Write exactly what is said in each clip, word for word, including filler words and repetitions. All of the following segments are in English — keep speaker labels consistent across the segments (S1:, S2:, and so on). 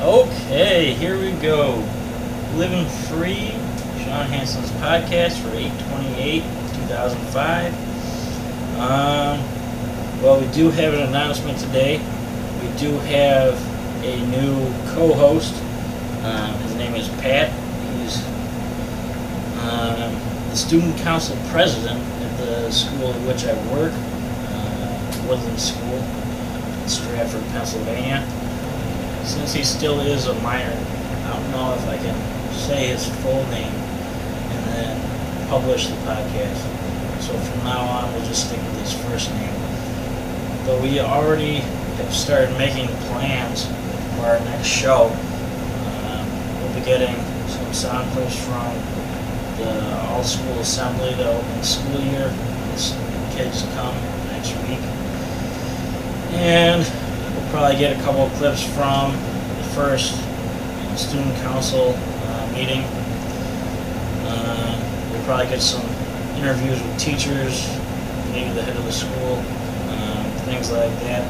S1: Okay, here we go. Living Free, Sean Hansen's podcast for eight twenty-eight two thousand five. Um, well, we do have an announcement today. We do have a new co-host. Um, his name is Pat. He's um, the student council president at the school at which I work, uh, Woodland School in Stratford, Pennsylvania. Since he still is a minor, I don't know if I can say his full name and then publish the podcast. So from now on, we'll just stick with his first name. But we already have started making plans for our next show. Um, we'll be getting some sound clips from the all-school assembly to open the school year. The kids come next week. And we'll probably get a couple of clips from the first student council uh, meeting. Uh, we'll probably get some interviews with teachers, maybe the head of the school, um, things like that.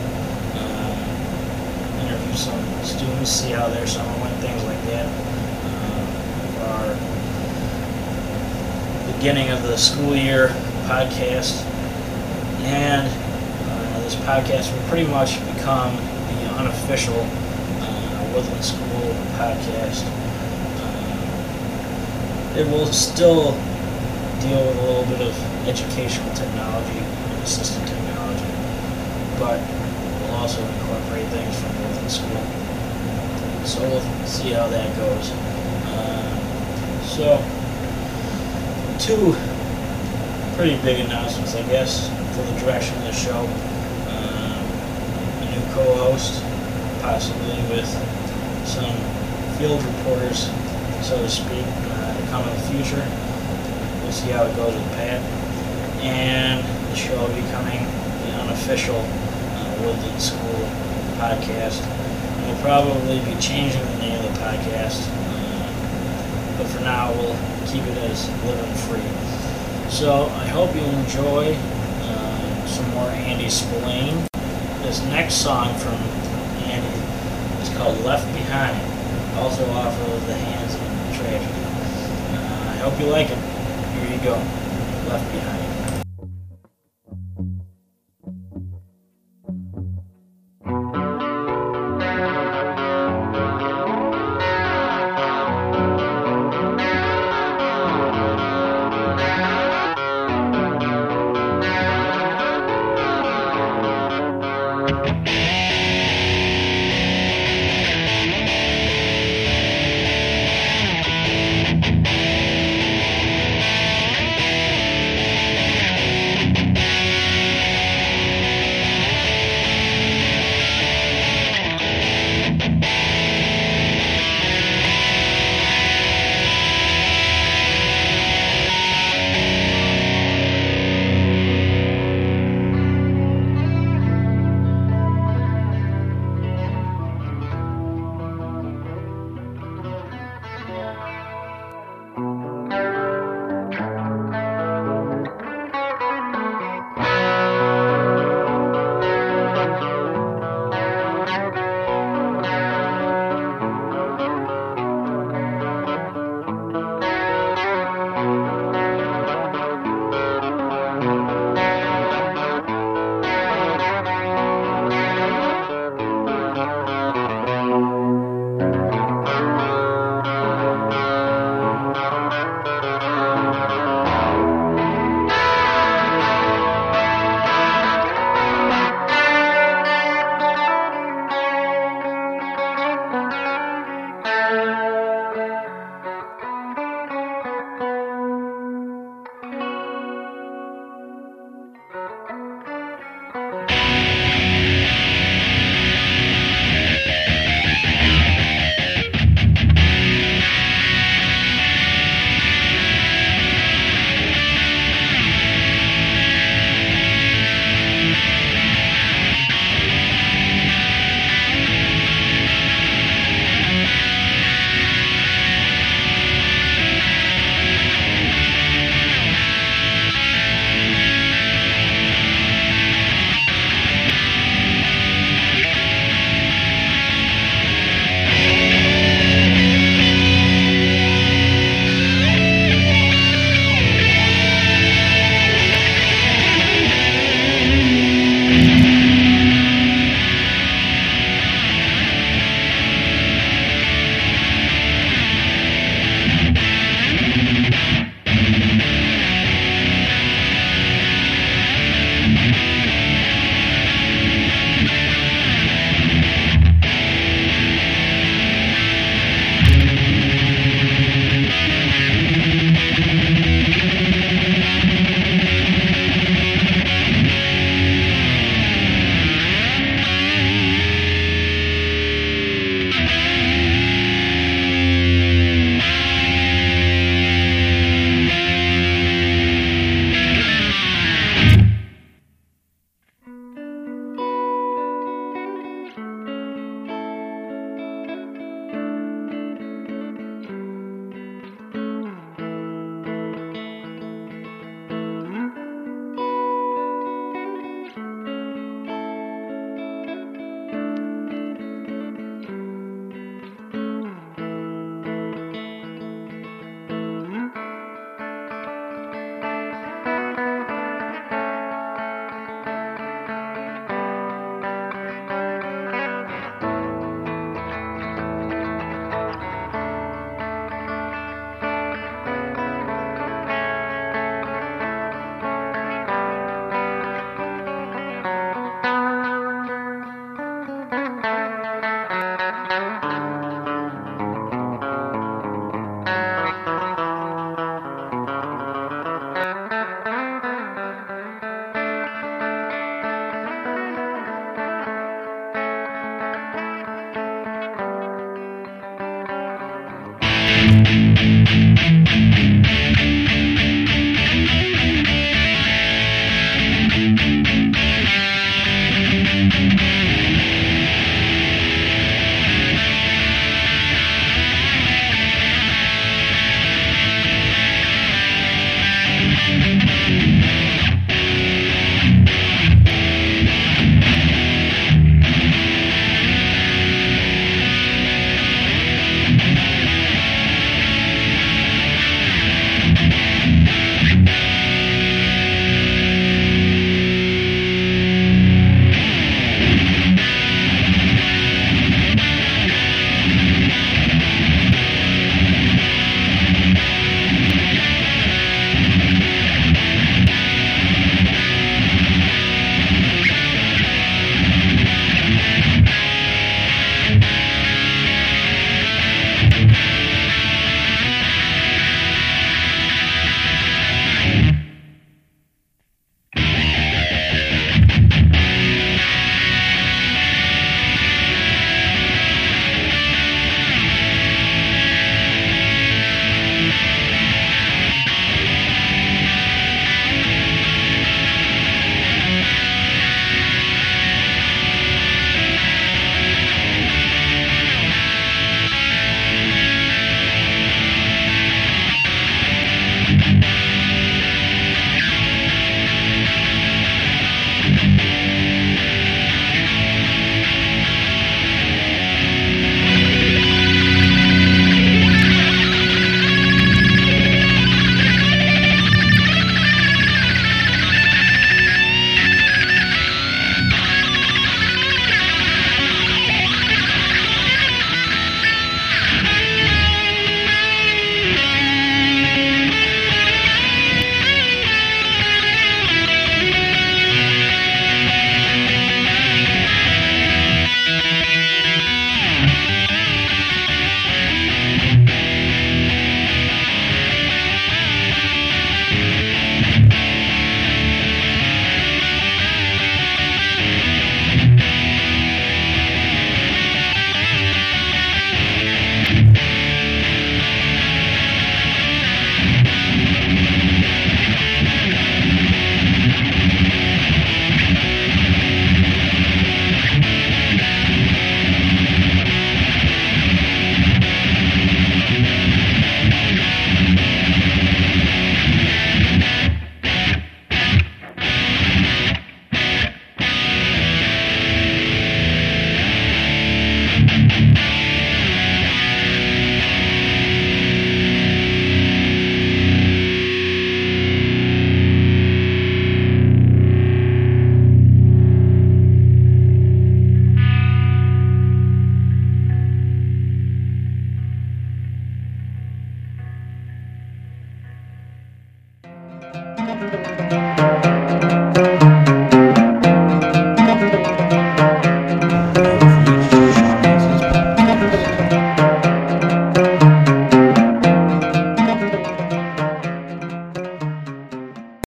S1: Uh, interview some students, see how their summer went, things like that. Uh, our beginning of the school year podcast. And uh, this podcast will pretty much become the unofficial uh, Woodland School podcast. Uh, it will still deal with a little bit of educational technology and assistive technology, but we'll also incorporate things from Woodland School. So we'll see how that goes. Uh, so, two pretty big announcements, I guess, for the direction of the show. Um, a new co-host, possibly with some field reporters, so to speak, uh, to come in the future. We'll see how it goes with Pat. And the show will be becoming the unofficial uh, Woodland School podcast. We'll probably be changing the name of the podcast, uh, but for now we'll keep it as Living Free. So I hope you enjoy uh, some more Andy Spillane. This next song from Andy is called Left Behind, also off of The Hands of Tragedy. Uh, I hope you like it. Here you go, Left Behind.